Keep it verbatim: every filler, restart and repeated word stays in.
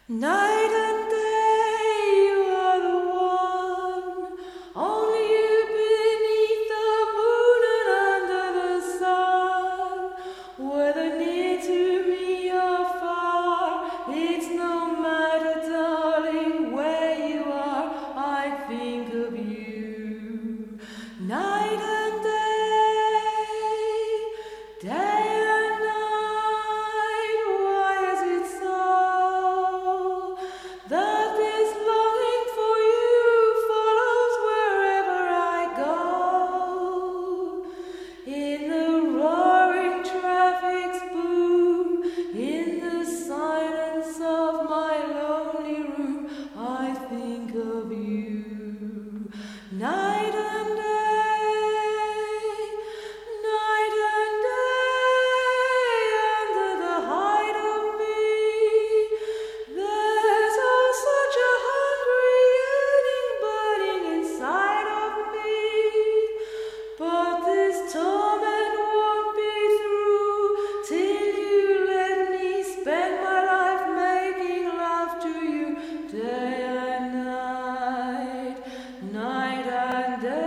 Night and day, you are the one. Only you beneath the moon and under the sun. Whether near to me or far, it's no matter, darling, where you are, I think of you. Night and day, day and night, why is it so that this longing for you follows wherever I go? In the roaring traffic's boom, in the silence of my lonely room, I think of you. Night and day, night and day, under the hide of me, there's oh such a hungry yearning burning inside of me. But this torment won't be through till you let me spend my life making love to you day and night, night and day.